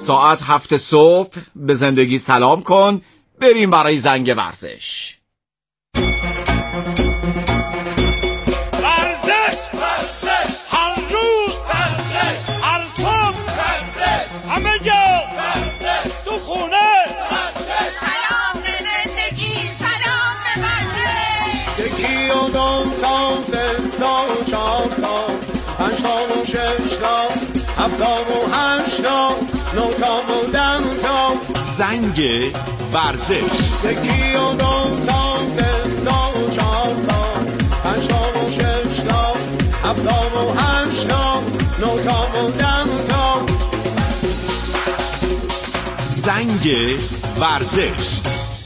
ساعت 7 صبح به زندگی سلام کن. بریم برای زنگ ورزش. زنگ ورزش. زنگ ورزش.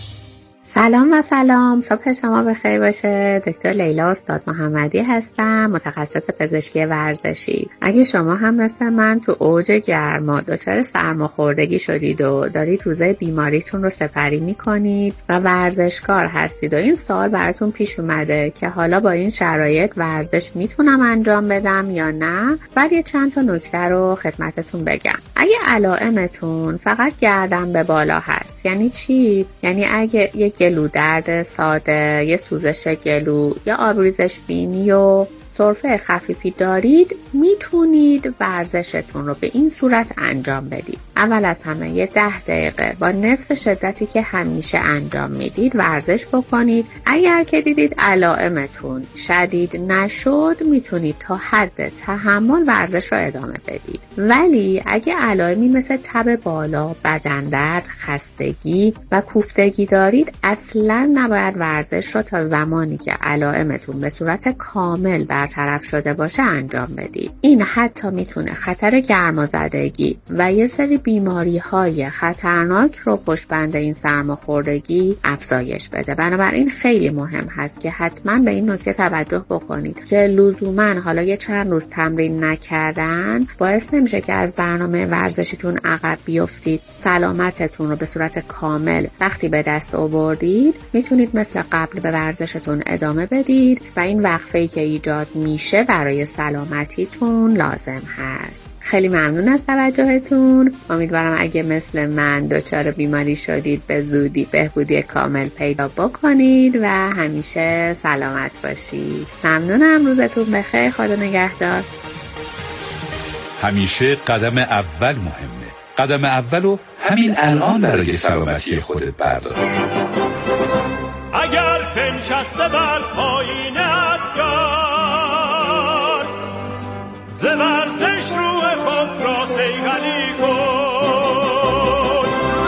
سلام و سلام، صبح شما بخیر باشه. دکتر لیلا استاد محمدی هستم، متخصص پزشکی ورزشی. اگه شما هم مثل من تو اوج گرما دچار سرماخوردگی شدید و دارید روزای بیماریتون رو سپری میکنید و ورزشکار هستید و این سوال براتون پیش اومده که حالا با این شرایط ورزش میتونم انجام بدم یا نه، ولی چند تا نکته رو خدمتتون بگم. اگه علائمتون فقط گردن به بالا هست، یعنی چی؟ یعنی اگه یک گلو درد ساده، یه سوزش گلو یا آبریزش بینی و سرفه خفیفی دارید، میتونید ورزشتون رو به این صورت انجام بدید. اول از همه یه 10 دقیقه با نصف شدتی که همیشه انجام میدید ورزش بکنید. اگر که دیدید علائمتون شدید نشد، میتونید تا حد تحمل ورزش رو ادامه بدید. ولی اگه علائمی مثل تب بالا، بدن درد، خستگی و کوفتگی دارید، اصلاً نباید ورزش رو تا زمانی که علائمتون به صورت کامل برطرف شده باشه انجام بدید. این حتی میتونه خطر گرمازدگی و یه سری بیماری‌های خطرناک رو پشت بند این سرماخوردگی افزایش بده. بنابراین خیلی مهم هست که حتما به این نکته توجه بکنید که لزوما حالا یه چند روز تمرین نکردن باعث نمیشه که از برنامه ورزشیتون عقب بیفتید. سلامتتون رو به صورت کامل وقتی به دست آوردید، میتونید مثل قبل به ورزشتون ادامه بدید و این وقفه‌ای که ایجاد میشه برای سلامتیتون لازم هست. خیلی ممنون از توجهتون. امیدوارم اگه مثل من دچار بیماری شدید به زودی بهبودی کامل پیدا بکنید و همیشه سلامت باشید. ممنونم، روزتون بخیر، خدا نگهدار. همیشه قدم اول مهمه. قدم اولو همین الان برای سلامتی خودت بردار. اگر بنشسته بر پایینت دار، ز ورزش روح خود را صیقلی کن.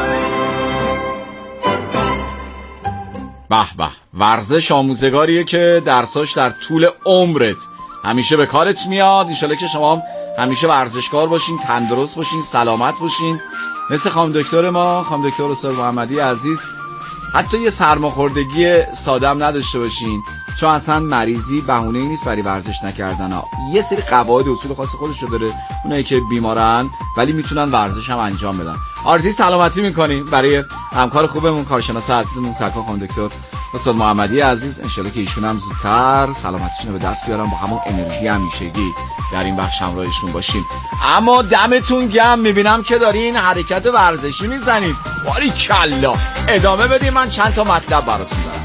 به به، ورزش آموزگاریه که درساش در طول عمرت همیشه به کارت میاد. انشالله که شما همیشه ورزشکار باشین، تندرست باشین، سلامت باشین، مثل خانم دکتر ما، خانم دکتر استاد محمدی عزیز. حتی یه سرماخوردگی ساده هم نداشته باشین، چون اصلا مریضی بهونه‌ای نیست برای ورزش نکردن ها. یه سری قواعد و اصول خاص خودش رو داره اونایی که بیمارن ولی میتونن ورزش هم انجام بدن. آرزوی سلامتی میکنیم برای همکار خوبمون، کارشناس عزیزمون سرکار خانم دکتر استاد محمدی عزیز. انشالله که ایشون هم زودتر سلامتیشون رو به دست بیارن، با همون انرژی همیشگی در این بخش همراهشون باشیم. اما دمتون گرم، میبینم که دارین حرکت ورزشی میزنید. باریکلا، ادامه بدید، من چند تا مطلب براتون دارم.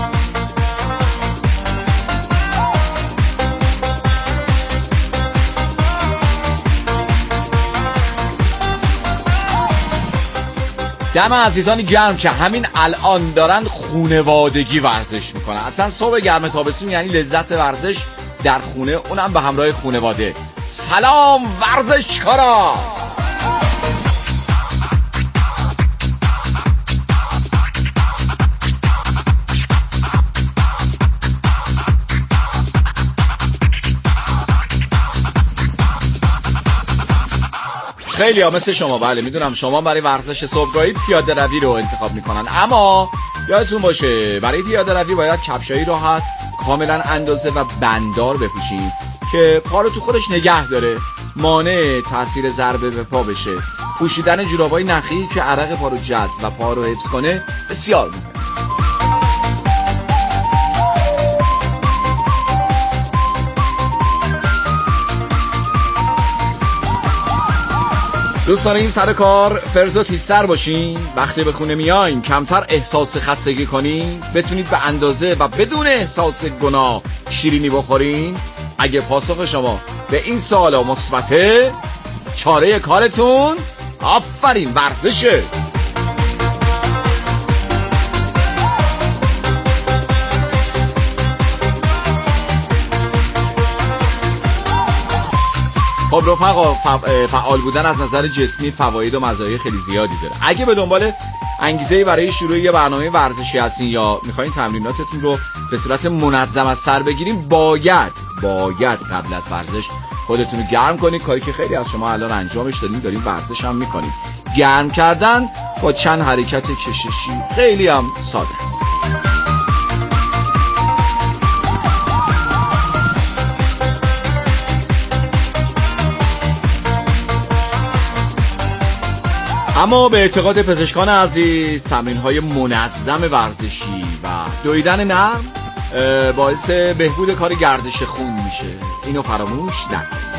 دم عزیزانی گرم که همین الان دارن خونوادگی ورزش میکنن. اصلا صبح گرم تابستون یعنی لذت ورزش در خونه، اونم به همراه خونواده. سلام ورزشکارا! خیلی ها مثل شما، بله میدونم شما برای ورزش صبحگاهی پیاده روی رو انتخاب میکنن، اما یادتون باشه برای پیاده روی باید کفشایی راحت، کاملا اندازه و بندار بپوشید که پا رو تو خودش نگه داره، مانع تاثیر ضربه به پا بشه. پوشیدن جورابای نخی که عرق پا رو جذب و پا رو حفظ کنه بسیار مهمه. دوستان این سر کار فرض و تیزتر باشین، وقتی به خونه میاین کمتر احساس خستگی کنین، بتونید به اندازه و بدون احساس گناه شیرینی بخورین. اگه پاسخ شما به این سوالا مثبته، چاره کارتون آفرین ورزشه. خب رفقا، فعال بودن از نظر جسمی فواید و مزایای خیلی زیادی داره. اگه به دنبال انگیزه برای شروع یه برنامه ورزشی هستین یا میخواین تمریناتتون رو به صورت منظم از سر بگیرین، باید قبل از ورزش خودتون رو گرم کنید، کاری که خیلی از شما الان انجامش دارین ورزش هم میکنید. گرم کردن با چند حرکت کششی خیلی هم ساده است. اما به اعتقاد پزشکان عزیز، تمرین‌های منظم ورزشی و دویدن نرم باعث بهبود کار گردش خون میشه. اینو فراموش نکنید.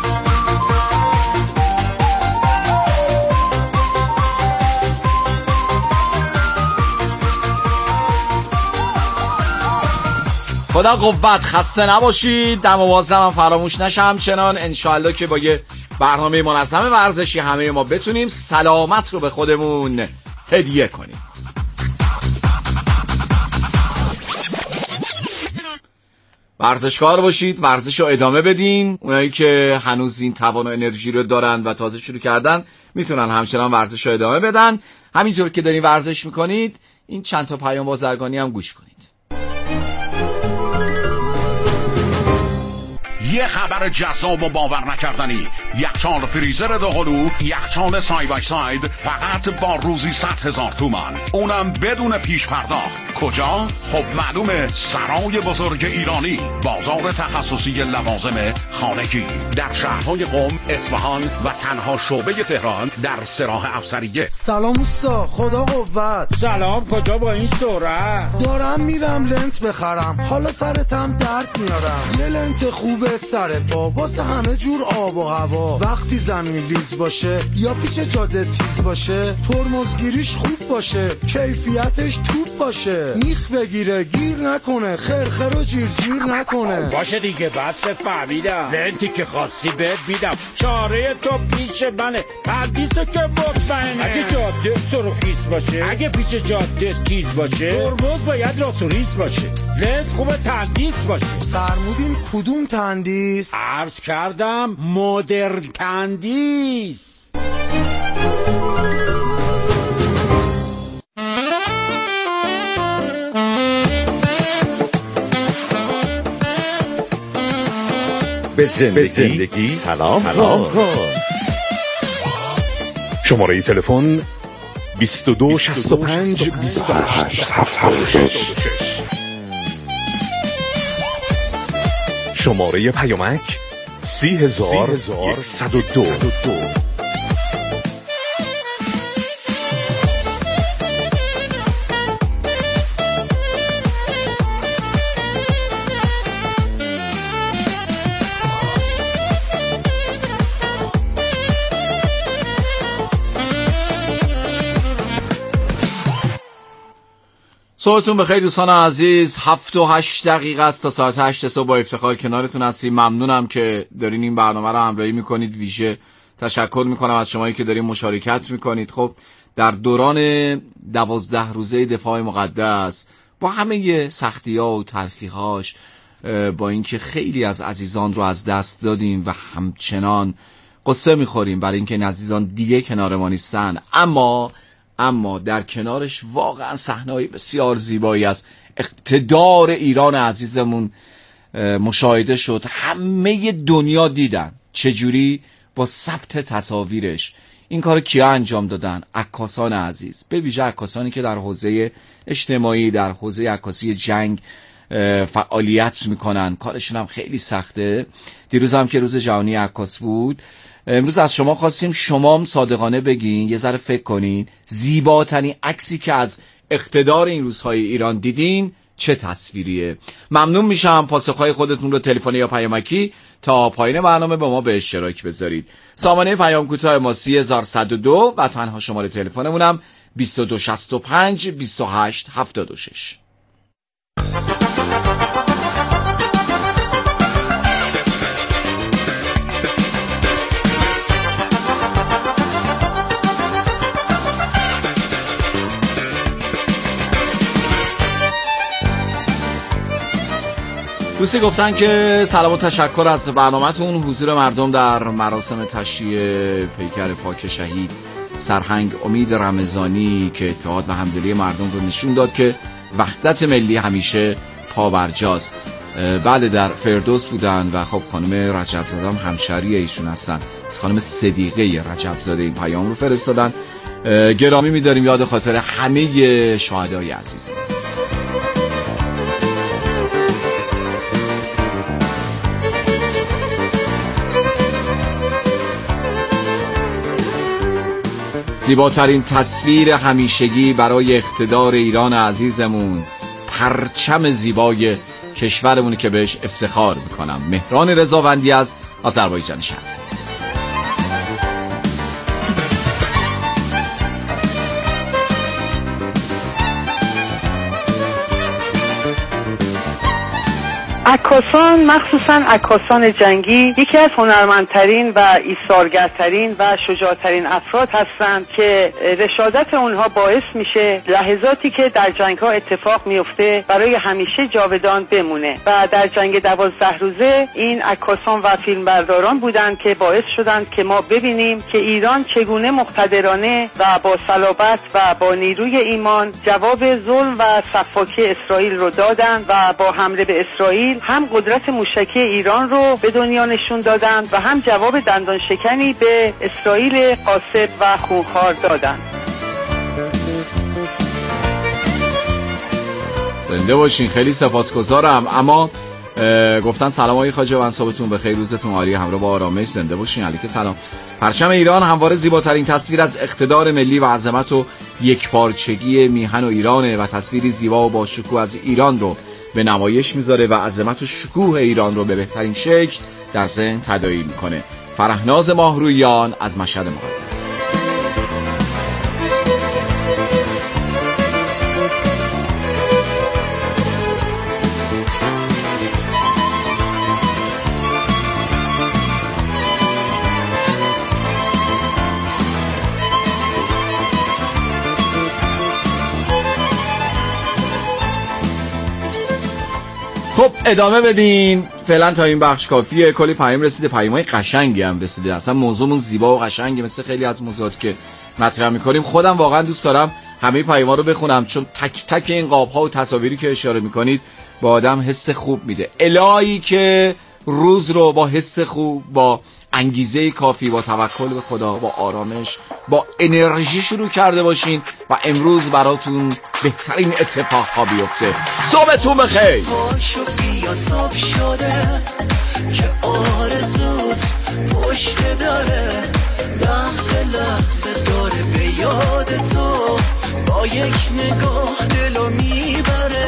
خدا قوت، خسته نباشید. دم و بازم هم فراموش نشه. همچنان انشالله که با یه برنامه منظم ورزشی همه ما بتونیم سلامت رو به خودمون هدیه کنیم. ورزشکار باشید، ورزش رو ادامه بدین. اونایی که هنوز این توان و انرژی رو دارن و تازه شروع کردن میتونن همچنان ورزش رو ادامه بدن. همینطور که دارین ورزش میکنید این چند تا پیام بازرگانی هم گوش کنید. یه خبر جذاب و باور نکردنی. یخچال فریزر دوقلو، یخچال سای بای ساید، فقط با روزی 100,000 تومان، اونم بدون پیش پرداخت. کجا؟ خب معلومه، سرای بزرگ ایرانی، بازار تخصصی لوازم خانگی در شهرهای قم، اصفهان و تنها شعبه تهران در سراح افسریه. سلام اوستا، خدا قوت. سلام، کجا با این سرعت؟ دارم میرم لنت بخرم، حالا سرتم درد میارم. یه لنت خوبه سر پا واسه همه جور آب و هوا. وقتی زمین لیز باشه یا پیچ جاده تیز باشه، ترمزگیریش خوب باشه، کیفیتش توپ باشه، میخ بگیره گیر نکنه، خرخر و جیر نکنه. باشه دیگه، بس فهمیدم. لنتی که خواستی بهت میدم، چاره تو پیش منه، پردیسو که مطمئنه. اگه جاده سرخیز باشه، اگه پیچ جاده تیز باشه، ترمز باید راست و ریز باشه، لنت خوبه تندیس باشه. فرمودین کدوم تندیس؟ عرض کردم مدرن تندیس. به زندگی سلام کن. شماره تلفن 22 65 28 76. شماره پیامک 30102. صبحتون بخیر دوستان عزیز. 7 و 8 دقیقه است تا ساعت 8 صبح. با افتخار کنارتون هستیم. ممنونم که دارین این برنامه رو همراهی میکنید. ویژه تشکر میکنم از شمایی که دارین مشارکت میکنید. خب در دوران 12 روزه دفاع مقدس با همه سختی‌ها و تلخی‌هاش، با اینکه خیلی از عزیزان رو از دست دادیم و همچنان قصه میخوریم برای اینکه این عزیزان دیگه کنار ما نیستن، اما در کنارش واقعا صحنه‌های بسیار زیبایی از اقتدار ایران عزیزمون مشاهده شد. همه دنیا دیدن چجوری با ثبت تصاویرش این کار کیا انجام دادن؟ عکاسان عزیز، به ویژه عکاسانی که در حوزه اجتماعی، در حوزه عکاسی جنگ فعالیت میکنن. کارشون هم خیلی سخته. دیروز هم که روز جهانی عکاس بود، امروز از شما خواستیم شما هم صادقانه بگین، یه ذره فکر کنین، زیباترین عکسی که از اقتدار این روزهای ایران دیدین چه تصویریه؟ ممنون میشم پاسخهای خودتون رو تلفنی یا پیامکی تا پایین برنامه با ما به اشتراک بذارید. سامانه پیام کوتاه ما 3102 و تنها شماره تلفنمونم 2265 2876. دوستی گفتن که سلام و تشکر از برنامه‌تون. حضور مردم در مراسم تشییع پیکر پاک شهید سرهنگ امید رمضانی که اتحاد و همدلی مردم رو نشون داد که وحدت ملی همیشه پابرجاست. بله در فردوس بودن و خب خانم رجبزاده هم همشهری ایشون هستن. خانم صدیقه رجبزاده این پیام رو فرستادن. گرامی می‌داریم یاد خاطر همه شهدای عزیز. زیباترین تصویر همیشگی برای اقتدار ایران عزیزمون، پرچم زیبای کشورمون که بهش افتخار میکنم. مهران رضاوندی از آذربایجان شهر. عکاسان، مخصوصا عکاسان جنگی، یکی از هنرمندترین و ایثارگرترین و شجاعترین افراد هستند که رشادت اونها باعث میشه لحظاتی که در جنگ ها اتفاق میفته برای همیشه جاودان بمونه. و در جنگ 12 روزه این عکاسان و فیلمبرداران بودند که باعث شدند که ما ببینیم که ایران چگونه مقتدرانه و با صلابت و با نیروی ایمان جواب ظلم و سفاکی اسرائیل رو دادند و با حمله به اسرائیل هم قدرت موشکی ایران رو به دنیا نشون دادند و هم جواب دندان شکنی به اسرائیل غاصب و خونخوار دادند. زنده باشین، خیلی سپاسگزارم. اما گفتن سلام آقای خواجه، صبحتون بخیر، روزتون عالی، همراه با آرامش. زنده باشین. علیک سلام. پرچم ایران همواره زیباترین تصویر از اقتدار ملی و عظمت و یکپارچگی میهن و ایرانه و تصویری زیبا و با شکوه از ایران رو به نمایش میذاره و عظمت و شکوه ایران رو به بهترین شکل در ذهن تداعی میکنه. فرهناز ماهرویان از مشهد مقدس. خب ادامه بدین، فعلا تا این بخش کافیه. کلی پیام رسیده، پیامای قشنگی هم رسیده. اصلا موضوعمون زیبا و قشنگه مثل خیلی از موضوعات که مطرح می‌کنیم. خودم واقعا دوست دارم همه پیاما رو بخونم چون تک تک این قاب‌ها و تصاویری که اشاره می‌کنید با آدم حس خوب میده. الهی که روز رو با حس خوب، با انگیزه کافی، با توکل به خدا، با آرامش، با انرژی شروع کرده باشین و امروز براتون بهترین اتفاقها بیفته. صبحتون بخیر. پاشو بیا صبح شده که آرزوت پشت داره، لحظه لحظه داره به یاد تو، با یک نگاه دلو میبره.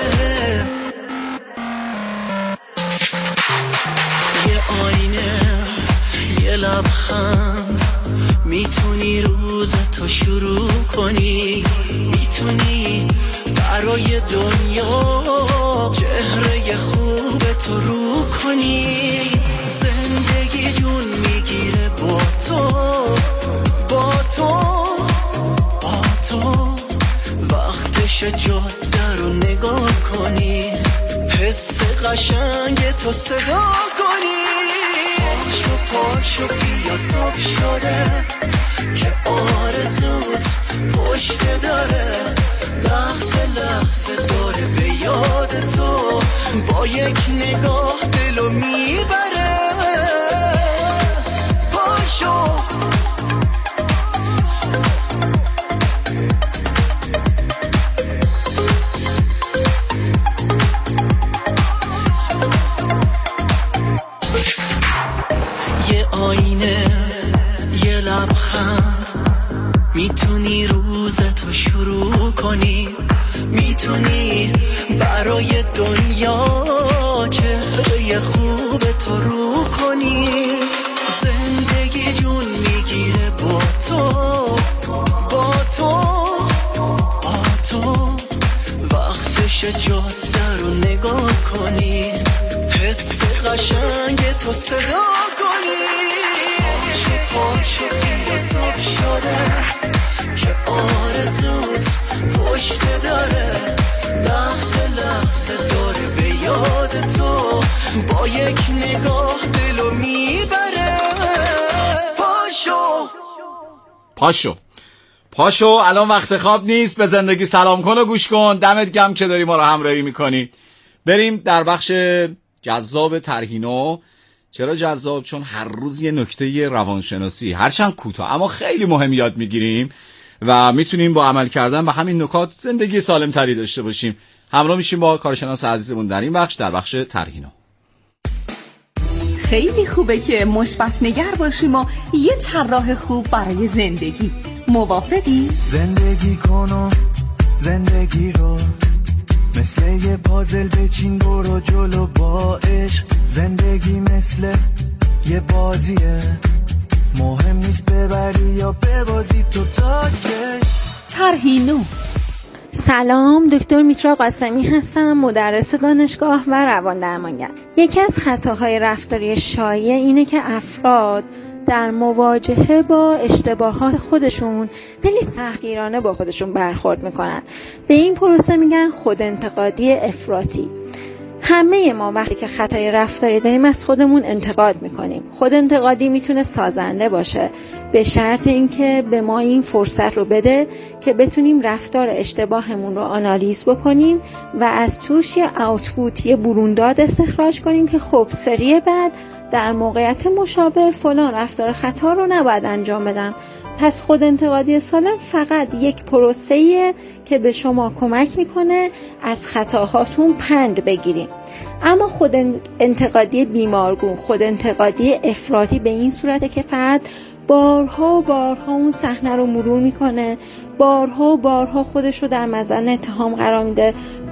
یه آینه، یه لبخند، میتونی روز تو شروع کنی، میتونی برای دنیا چهره خوب تو رو کنی. زندگی جون میگیره با تو، با تو، با تو. وقتش جاده رو نگاه کنی، حس قشنگ تو صدا کنی. پاشو بیا صبح شده که آرزوت پشت داره، لحظه لحظه داره به یاد تو، با یک نگاه دلو میبره. پاشو یه لبخند، میتونی روز تو شروع کنی، میتونی دنیا چهره خوب تو رو کنی. زندگی جون میگیره با تو با تو با تو. وقتش جاده رو نگاه کنی، حس قشنگ تو صدا کنی. پاچه دیگه صبح شده که آرزوت پشت داره، لحظه لحظه داره به یاد تو، با یک نگاه دلو میبره. پاشو الان وقت خواب نیست، به زندگی سلام کن و گوش کن. دمت گرم که داری ما رو همراهی میکنی. بریم در بخش جذاب ترهینو. چرا جذاب؟ چون هر روز یه نکته روانشناسی هرچند کوتاه اما خیلی مهم یاد میگیریم و میتونیم با عمل کردن به همین نکات زندگی سالم تری داشته باشیم. همراه میشیم با کارشناس عزیزمون در این بخش، در بخش ترهینو. خیلی خوبه که مثبت نگر باشیم و یه طراح خوب برای زندگی. موافقی؟ زندگی کن و زندگی رو مثل یه پازل بچین، برو جلو با عشق. زندگی مثل یه بازیه، مهم نیست ببری یا ببازی تو تا کش. ترهینو. سلام، دکتر میترا قاسمی هستم، مدرس دانشگاه و روان درمانگر. یکی از خطاهای رفتاری شایع اینه که افراد در مواجهه با اشتباهات خودشون خیلی سختگیرانه با خودشون برخورد میکنن. به این پروسه میگن خودانتقادی افراطی. همه ما وقتی که خطای رفتاری داریم از خودمون انتقاد میکنیم. خودانتقادی میتونه سازنده باشه به شرط اینکه به ما این فرصت رو بده که بتونیم رفتار اشتباهمون رو آنالیز بکنیم و از توش یه آوتپوت، یه برونداد استخراج کنیم که خب سری بعد در موقعیت مشابه فلان رفتار خطا رو نباید انجام بدم. پس خودانتقادی سالم فقط یک پروسه‌ایه که به شما کمک میکنه از خطاهاتون پند بگیریم. اما خودانتقادی بیمارگون، خودانتقادی افراطی به این صورته که فرد بارها اون صحنه رو مرور میکنه، بارها خودش رو در مزن اتهام قرار میده،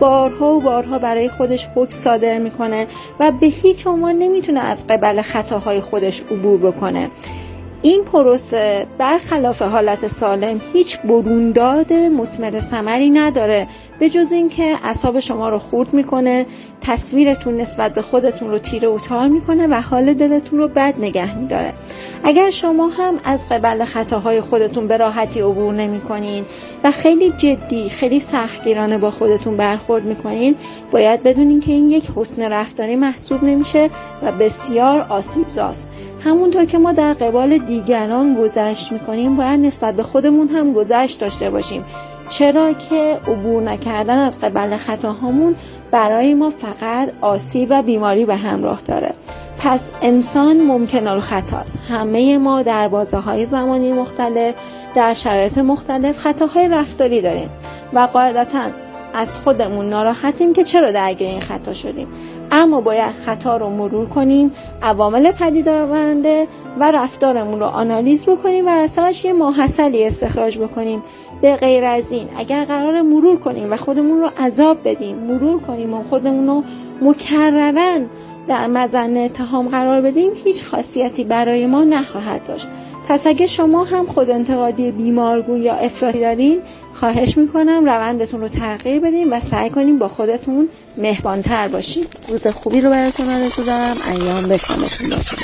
بارها برای خودش حکم صادر میکنه و به هیچ عنوان نمیتونه از قبل خطاهای خودش عبور بکنه. این پروسه برخلاف حالت سالم هیچ برونداد مثمر ثمری نداره به جز اینکه اعصاب شما رو خورد میکنه، تصویرتون نسبت به خودتون رو تیره و تار میکنه و حال دلتون رو بد نگه میداره. اگر شما هم از قبل خطاهای خودتون به راحتی عبور نمیکنین و خیلی جدی، خیلی سختگیرانه با خودتون برخورد میکنین، باید بدونین که این یک حسن رفتاری محسوب نمیشه و بسیار آسیبزاست. همونطور که ما در قبال دیگران گذشت میکنیم، باید نسبت به خودمون هم گذشت داشته باشیم. چرا که عبور نکردن از قبل خطاهامون برای ما فقط آسیب و بیماری به همراه داره. پس انسان ممکن الخطاست. همه ما در بازه‌های زمانی مختلف، در شرایط مختلف خطاهای رفتاری داریم و قاعدتاً از خودمون ناراحتیم که چرا درگیر این خطا شدیم. اما باید خطا رو مرور کنیم، عوامل پدیدار آورنده و رفتارمون رو آنالیز بکنیم و اساساً یه ماحصلی استخراج بکنیم. به غیر از این اگر قرار مرور کنیم و خودمون رو عذاب بدیم، مرور کنیم و خودمون رو مکرراً در مزن اتهام قرار بدیم، هیچ خاصیتی برای ما نخواهد داشت. پس اگه شما هم خودانتقادی بیمارگون یا افراطی دارین، خواهش میکنم روندتون رو تغییر بدین و سعی کنین با خودتون مهربان‌تر باشین. روز خوبی رو براتون آرزو دارم. ایام به کامتون باشه.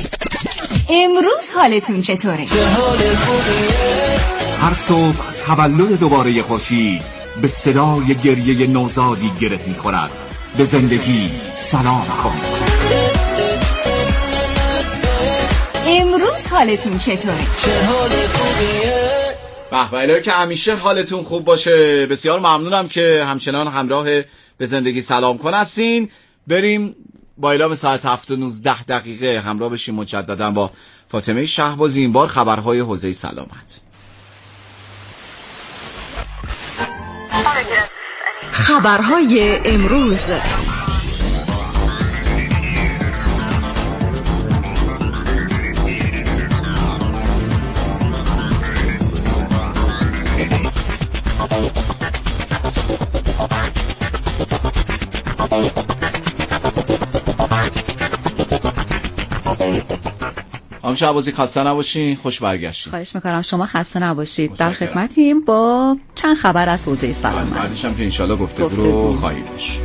امروز حالتون چطوره؟ هر صبح تولد دوباره خورشید به صدای گریه نوزادی گره می‌خورد. به زندگی سلام کن. امروز حالتون چطوره؟ به که همیشه حالتون خوب باشه. بسیار ممنونم که همچنان همراه به زندگی سلام کن هستین. بریم با اعلام ساعت 7:19 همراه بشیم مجددا با فاطمه شهبازی. این بار خبرهای حوزه سلامت. خبرهای امروز. خانم شهبازی خسته نباشین، خوش برگشتین. خواهش میکنم، شما خسته نباشید. در خدمتیم با چند خبر از حوزه سلامت. بعدش هم که انشالله گفتگو رو خواهیم داشت.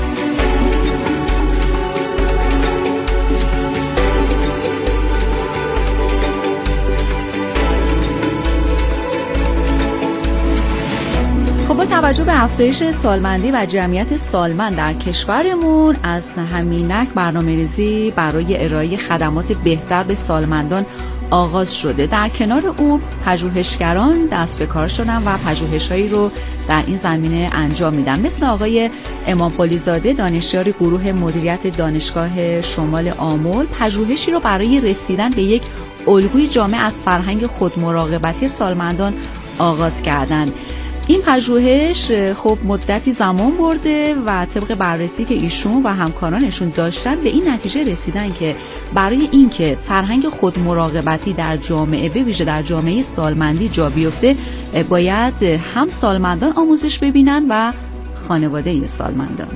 با توجه به افزایش سالمندی و جمعیت سالمند در کشورمون، از همینک برنامه‌ریزی برای ارائه خدمات بهتر به سالمندان آغاز شده. در کنار اون پژوهشگران دست به کار شدن و پژوهش‌هایی رو در این زمینه انجام میدن، مثل آقای امامقلی زاده دانشیار گروه مدیریت دانشگاه شمال آمل پژوهشی رو برای رسیدن به یک الگوی جامع از فرهنگ خودمراقبتی سالمندان آغاز کردند. این پژوهش خب مدتی زمان برده و طبق بررسی که ایشون و همکارانشون داشتن به این نتیجه رسیدن که برای اینکه فرهنگ خودمراقبتی در جامعه به ویژه در جامعه سالمندی جا بیفته، باید هم سالمندان آموزش ببینن و خانواده سالمندان.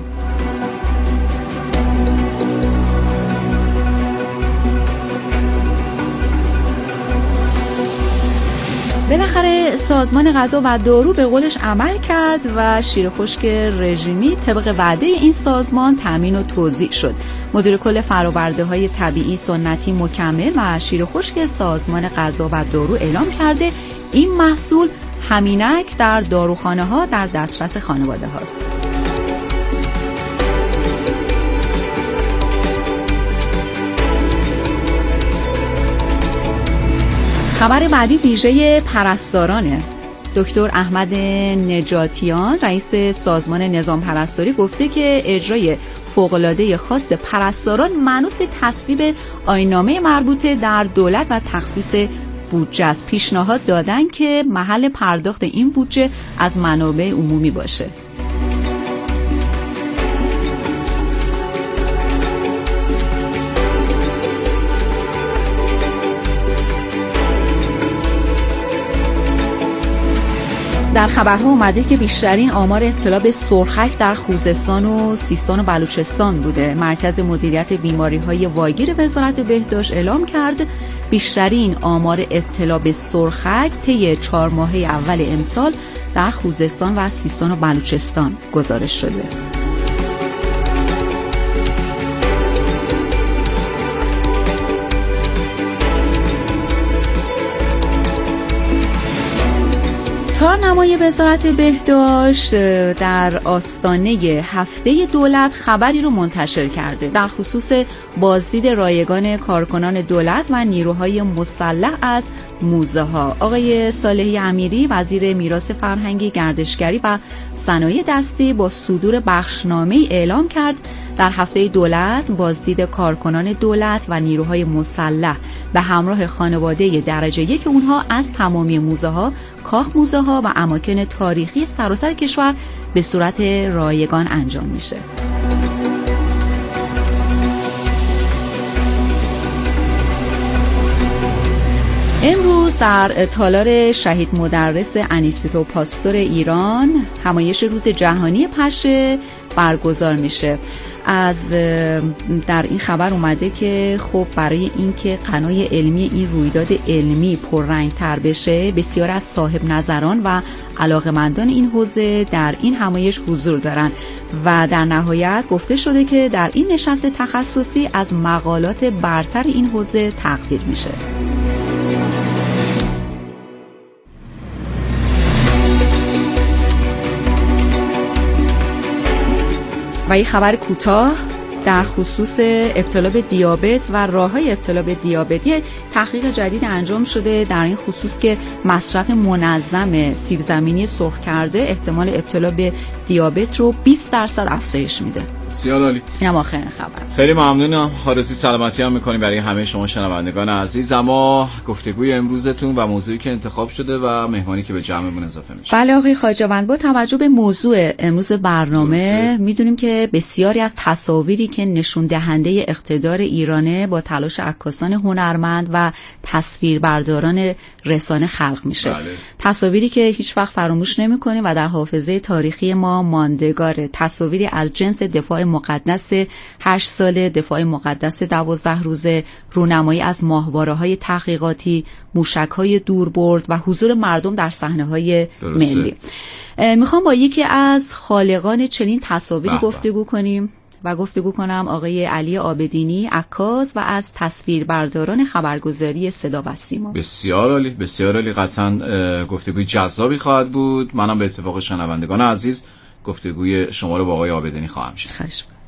بالاخره سازمان غذا و دارو به قولش عمل کرد و شیر خشک رژیمی طبق وعده این سازمان تامین و توزیع شد. مدیر کل فرآورده‌های طبیعی سنتی مکمل و شیر خشک سازمان غذا و دارو اعلام کرده این محصول همینک در داروخانه‌ها در دسترس خانواده هاست. خبر بعدی ویژه پرستارانه. دکتر احمد نجاتیان رئیس سازمان نظام پرستاری گفته که اجرای فوق‌العاده خواست پرستاران منوط به تصویب آیین‌نامه مربوطه در دولت و تخصیص بودجه است. پیشنهاد دادن که محل پرداخت این بودجه از منابع عمومی باشه. در خبرها اومده که بیشترین آمار ابتلا به سرخک در خوزستان و سیستان و بلوچستان بوده. مرکز مدیریت بیماری‌های واگیر وزارت بهداشت اعلام کرد بیشترین آمار ابتلا به سرخک طی 4 ماهه اول امسال در خوزستان و سیستان و بلوچستان گزارش شده. کارنمای وزارت بهداشت در آستانه هفته دولت خبری رو منتشر کرده در خصوص بازدید رایگان کارکنان دولت و نیروهای مسلح از موزه ها. آقای صالحی امیری وزیر میراث فرهنگی، گردشگری و صنایع دستی با صدور بخشنامه اعلام کرد در هفته دولت بازدید کارکنان دولت و نیروهای مسلح به همراه خانواده درجه 1 اونها از تمامی موزه ها، کاخ موزه ها و اماکن تاریخی سراسر کشور به صورت رایگان انجام میشه. امروز در تالار شهید مدرس انیسیتو پاستور ایران همایش روز جهانی پشه برگزار میشه. از در این خبر اومده که خب برای اینکه غنای علمی این رویداد علمی پررنگ‌تر بشه، بسیار از صاحب نظران و علاقه‌مندان این حوزه در این همایش حضور دارن و در نهایت گفته شده که در این نشست تخصصی از مقالات برتر این حوزه تقدیر میشه. و یک خبر کوتاه در خصوص ابتلا به دیابت و راه‌های ابتلا به دیابت. یک تحقیق جدید انجام شده در این خصوص که مصرف منظم سیب زمینی سرخ کرده احتمال ابتلا به دیابت رو 20% افزایش میده. بسیار عالی. اینم آخرین خبر. خیلی ممنونم. خالصی سلامتی هم میکنیم برای همه شما شنوندگان عزیز. اما گفتگوی امروزتون و موضوعی که انتخاب شده و مهمانی که به جمعمون اضافه میشه. بله آقای خواجه‌وند، با توجه به موضوع امروز برنامه میدونیم که بسیاری از تصاویری که نشون دهنده اقتدار ایرانه با تلاش عکاسان هنرمند و تصویربرداران رسانه خلق میشه. بله. تصاویری که هیچ وقت فراموش نمی‌کنیم و در حافظه تاریخی ما ماندگاره. تصاویری از جنس دفاع مقدس 8 ساله، دفاع مقدس 12 روزه، رونمایی از ماهواره‌های تحقیقاتی، موشک‌های دوربرد و حضور مردم در صحنه‌های ملی. میخوام با یکی از خالقان چنین تصاویری گفتگو کنیم و گفتگو کنم آقای علی عابدینی، عکاس و از تصویربرداران خبرگزاری صدا و سیما. بسیار عالی، بسیار عالی. قطعاً گفتگوی جذابی خواهد بود. منم به اتفاق شنوندگان عزیز گفتگوی شما رو با آقای عابدینی خواهم شد. خواهش می‌کنم.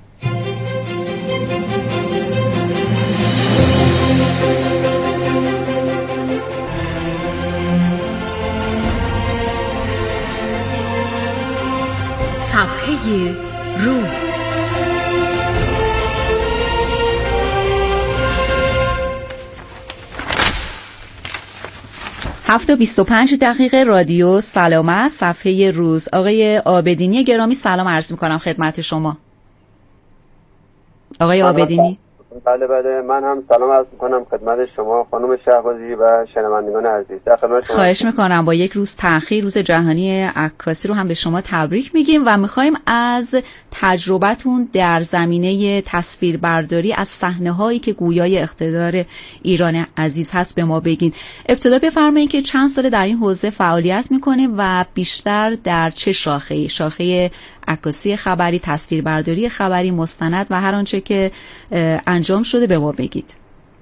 صفحه روز. هفت و 25 دقیقه رادیو سلامت، صفحه روز. آقای عابدینی گرامی سلام عرض میکنم خدمت شما. آقای عابدینی. بله من هم سلام عرض میکنم خدمت شما خانم شهبازی و شنوندگان عزیز. در خدمت شما. خواهش میکنم. با یک روز تأخیر روز جهانی عکاسی رو هم به شما تبریک میگیم و میخوایم از تجربتون در زمینه تصویربرداری از صحنه‌هایی که گویای اقتدار ایران عزیز هست به ما بگین. ابتدا بفرمایید که چند سال در این حوزه فعالیت میکنیم و بیشتر در چه شاخه‌ای؟ شاخه عکاسی خبری، تصویربرداری خبری، مستند و هر آنچه که انجام شده به ما بگید.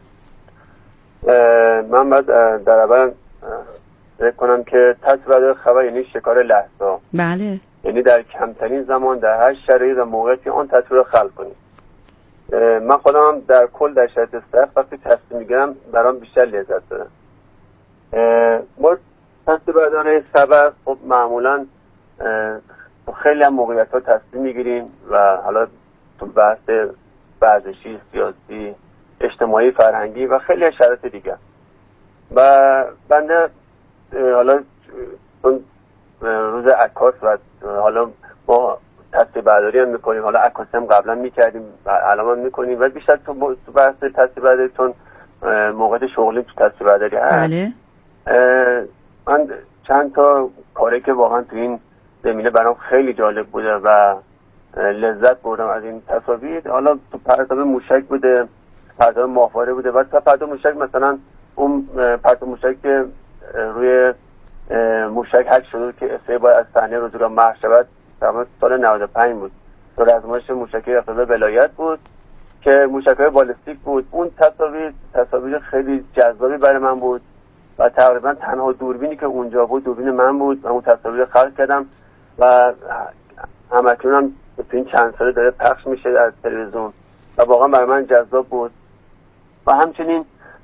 من باید در اول ذکر کنم که تصویربرداری خبر یعنی شکار لحظه. بله. یعنی در کمترین زمان در هر شرایط و موقعیتی آن تصویر رو خلق کنید. من خودم در کل در شرایط سخت وقتی تصویر میگیرم برام بیشتر لذت داره. ما تصویربرداری خبر خب معمولا خیلی هم موقعیت‌ها تصمیم میگیریم و حالا تو بحث ورزشی، سیاسی، اجتماعی، فرهنگی و خیلی از شرایط دیگه. و بنده حالا روز عکاس و حالا ما تصویربرداری هم میکنیم، حالا عکاسی هم قبلا میکردیم و الان هم میکنیم و بیشتر تو بحث تصویربرداری تون موقعیت شغلی تو تصویربرداری هست. بله. من چند تا کاری که واقعا تو این زمینه برام خیلی جالب بوده و لذت بردم از این تصاویر. حالا تو پرتاب موشک بوده، پرتاب ماهواره بوده و تا پرتاب موشک مثلا اون پرتاب موشک که روی موشک حک شده که اسرائیل باید از صحنه روزگار محو شود تقریبا سال 95 بود. دور آزمایش موشک اقتدار ولایت بود که موشک‌های بالستیک بود. اون تصاویر خیلی جذابی برای من بود و تقریبا تنها دوربینی که اونجا بود دوربین من بود و اون تصاویر خلق کردم و همکنون هم تو این چند ساله داره پخش میشه در تلویزیون و واقعا برای من جذاب بود. و همچنین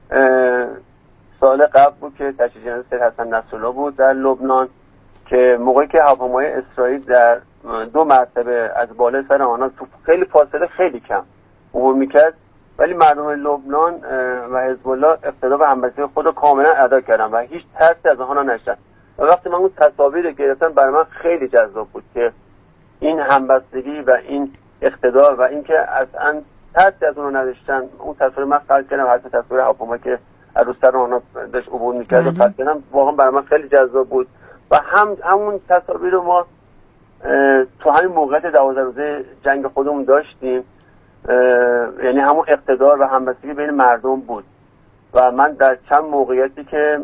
سال قبل بود که تشییع جنازه سید حسن نصرالله بود در لبنان که موقعی که هواپیمای اسرائیل در 2 مرتبه از بالای سر آنها تو خیلی فاصله خیلی کم عبور میکرد ولی مردم لبنان و حزب الله اقتدا و همبستگی خود رو کاملا ادا کردن و هیچ ترسی از آنها نشد. و وقتی من اون تصاویر رو گرفتم برای من خیلی جذاب بود که این همبستگی و این اقتدار و اینکه اصلا ترسی از اونها نداشتن. اون تصاویر من خلق کردم، حتی تصاویر هواپیما که از رو سر آنها داشت عبور میکرد و خلق کردم واقعا برای من خیلی جذاب بود. و همون تصاویر رو ما تو همین موقعیت 12 روزه جنگ خودمون داشتیم، یعنی همون اقتدار و همبستگی بین مردم بود. و من در چند موقعیتی که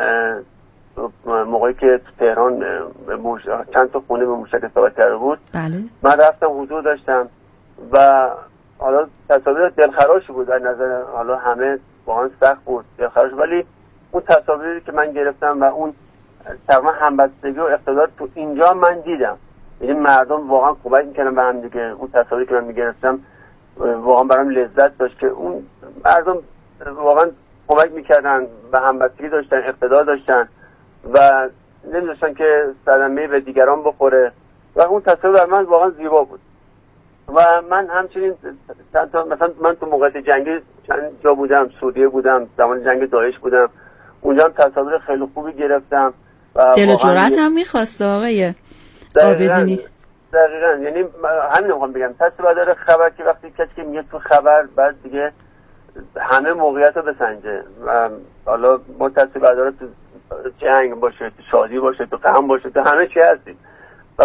موقعی که تو تهران چند تا خونه به موشک اصابت کرده بود بله. من رفتم حضور داشتم و حالا تصاویر دلخراش بود در نظر حالا همه واقعا سخت بود دلخراش، ولی اون تصاویری که من گرفتم و اون تقریبا همبستگی و اقتدار تو اینجا من دیدم. یعنی مردم واقعا کمک میکنن به هم دیگه. اون تصاویری که من میگرفتم واقعا برام لذت داشت که اون مردم واقعا کمک میکردن، به همبستگی داشتن، اقتدار داشتن و نمیدونستن که صدمه به دیگران بخوره و اون تصاویر در من واقعا زیبا بود. و من همچنین مثلا من تو موقعیت جنگی چند جا بودم، سوریه بودم، زمان جنگ داعش بودم، اونجا هم تصاویر خیلی خوبی گرفتم و دل و جرأت هم می‌خواست آقای عابدینی. دقیقاً یعنی همین رو بگم تصویربرداری خبر که وقتی کسی که میگه تو خبر بعد دیگه همه موقعیت رو بسنجه. حالا ما تصویربرداری تو جنگ باشه، تو شادی باشه، تو غم باشه، تو همه چی هستید.